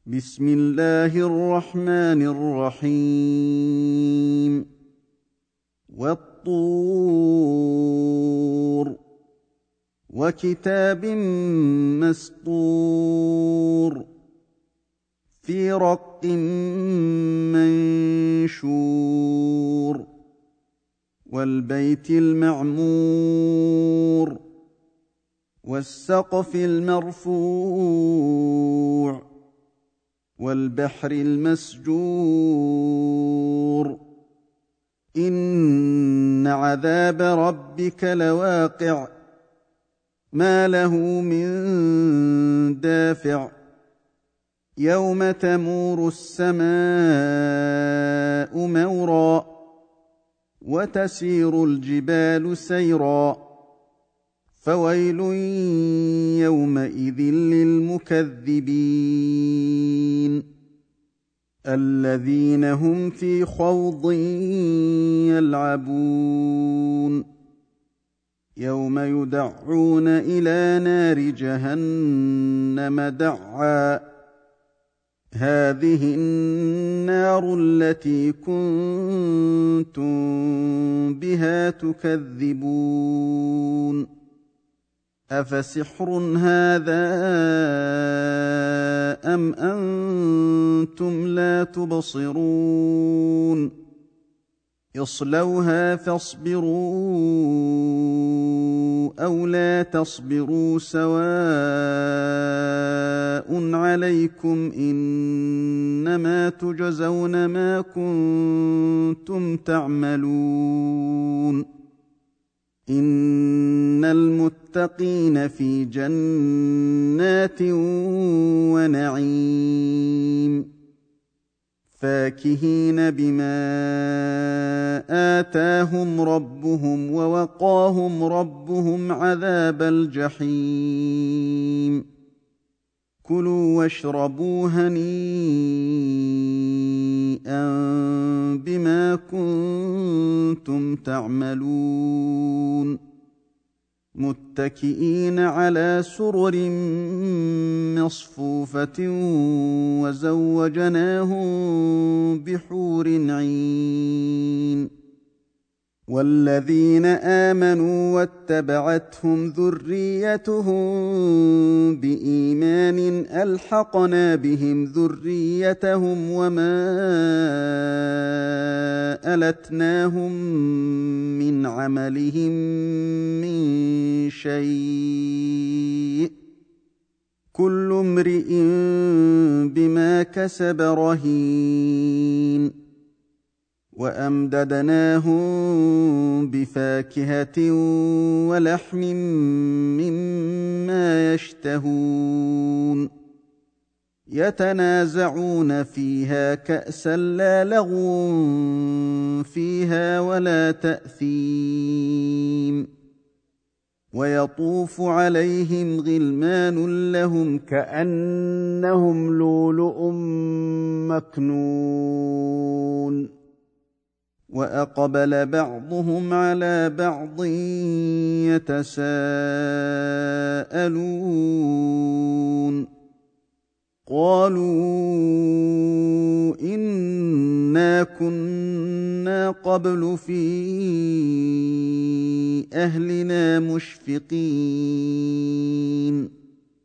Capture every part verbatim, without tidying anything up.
بسم الله الرحمن الرحيم والطور وكتاب مسطور في رق منشور والبيت المعمور والسقف المرفوع والبحر المسجور إن عذاب ربك لواقع ما له من دافع يوم تمور السماء مورا وتسير الجبال سيرا فويل يومئذ للمكذبين الذين هم في خوض يلعبون يوم يدعون إلى نار جهنم دعا هذه النار التي كنتم بها تكذبون أفسحر هذا أم أنتم لا تبصرون اصلوها فاصبروا أو لا تصبروا سواء عليكم إنما تجزون ما كنتم تعملون إن المتقين في جنات ونعيم فاكهين بما آتاهم ربهم ووقاهم ربهم عذاب الجحيم كلوا واشربوا هنيئا بما كنتم تعملون متكئين على سرر مصفوفة وزوجناهم بحور عين والذين آمنوا واتبعتهم ذريتهم بإيمان ألحقنا بهم ذريتهم وما ألتناهم من عملهم من شيء كل امرئ بما كسب رهين وأمددناهم بفاكهة ولحم مما يشتهون يتنازعون فيها كأسا لا لغو فيها ولا تأثيم ويطوف عليهم غلمان لهم كأنهم لؤلؤ مكنون وأقبل بعضهم على بعض يتساءلون قالوا إنا كنا قبل في أهلنا مشفقين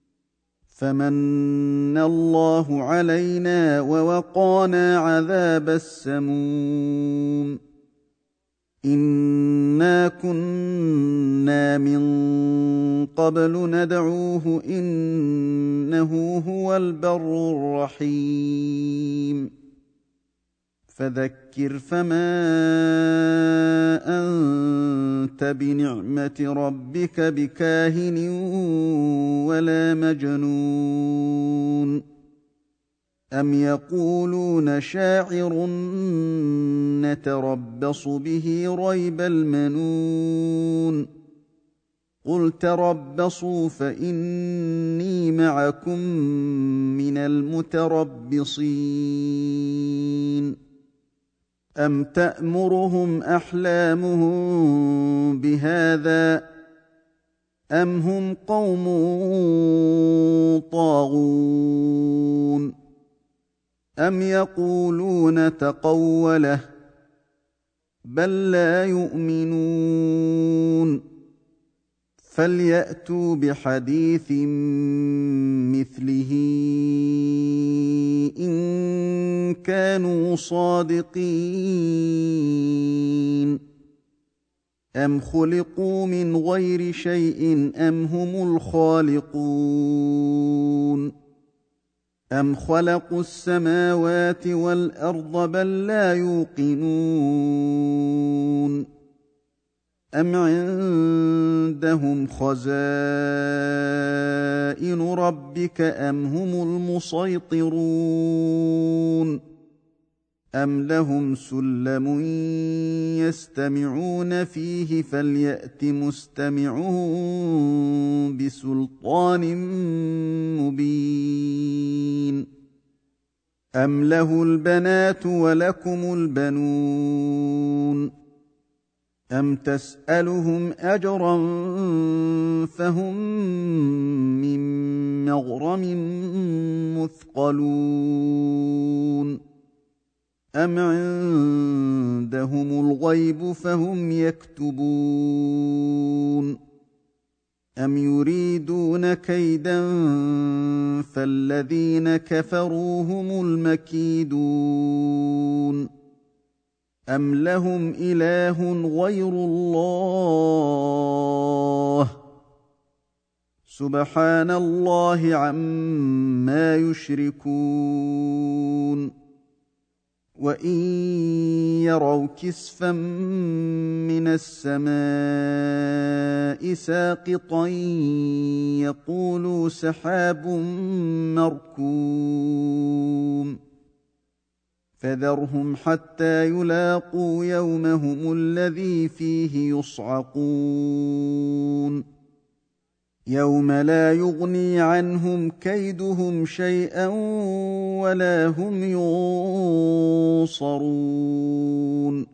فمن الله علينا ووقانا عذاب السموم إنا كنا من قبل ندعوه إنه هو البر الرحيم فذكر فما أنت بنعمة ربك بكاهن ولا مجنون أم يقولون شاعر نتربص به ريب المنون قل تربصوا فإني معكم من المتربصين أم تأمرهم أحلامهم بهذا أم هم قوم طاغون أَمْ يَقُولُونَ تَقَوَّلَهُ ۚ بَل لَّا يُؤْمِنُونَ فَلْيَأْتُوا بِحَدِيثٍ مِّثْلِهِ إِن كَانُوا صَادِقِينَ أَمْ خُلِقُوا مِنْ غَيْرِ شَيْءٍ أَمْ هُمُ الْخَالِقُونَ أَمْ خَلَقُوا السَّمَاوَاتِ وَالْأَرْضَ بَل لَّا يُوقِنُونَ أَمْ عِندَهُمْ خَزَائِنُ رَبِّكَ أَمْ هُمُ الْمُصَيْطِرُونَ أَمْ لَهُمْ سُلَّمٌ يَسْتَمِعُونَ فِيهِ فَلْيَأْتِ مُسْتَمِعُهُم بِسُلْطَانٍ مُّبِينٍ أَمْ لَهُ الْبَنَاتُ وَلَكُمُ الْبَنُونَ أَمْ تَسْأَلُهُمْ أَجْرًا فَهُم مِّن مَّغْرَمٍ مُّثْقَلُونَ أَمْ عِندَهُمُ الْغَيْبُ فَهُمْ يَكْتُبُونَ أَمْ يُرِيدُونَ كَيْدًا فَالَّذِينَ كَفَرُوا هُمُ الْمَكِيدُونَ أَمْ لَهُمْ إِلَٰهٌ غَيْرُ اللَّهِ سُبْحَانَ اللَّهِ عَمَّا يُشْرِكُونَ وَإِن يَرَوْا كِسْفًا مِّنَ السَّمَاءِ سَاقِطًا يَقُولُوا سَحَابٌ مَّرْكُومٌ فَذَرْهُمْ حَتَّىٰ يُلَاقُوا يَوْمَهُمُ الَّذِي فِيهِ يُصْعَقُونَ يَوْمَ لَا يُغْنِي عَنْهُمْ كَيْدُهُمْ شَيْئًا وَلَا هُمْ يُنصَرُونَ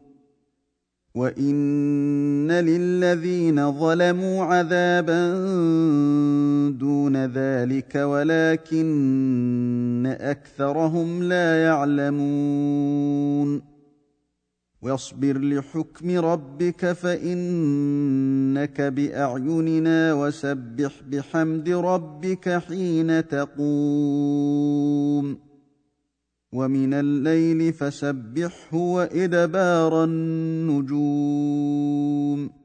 وَإِنَّ لِلَّذِينَ ظَلَمُوا عَذَابًا دُونَ ذَٰلِكَ وَلَٰكِنَّ أَكْثَرَهُمْ لَا يَعْلَمُونَ وَاصْبِرْ لِحُكْمِ رَبِّكَ فَإِنَّكَ بِأَعْيُنِنَا وَسَبِّحْ بِحَمْدِ رَبِّكَ حِينَ تَقُومُ وَمِنَ اللَّيْلِ فَسَبِّحْهُ وَإِدْبَارَ النُّجُومِ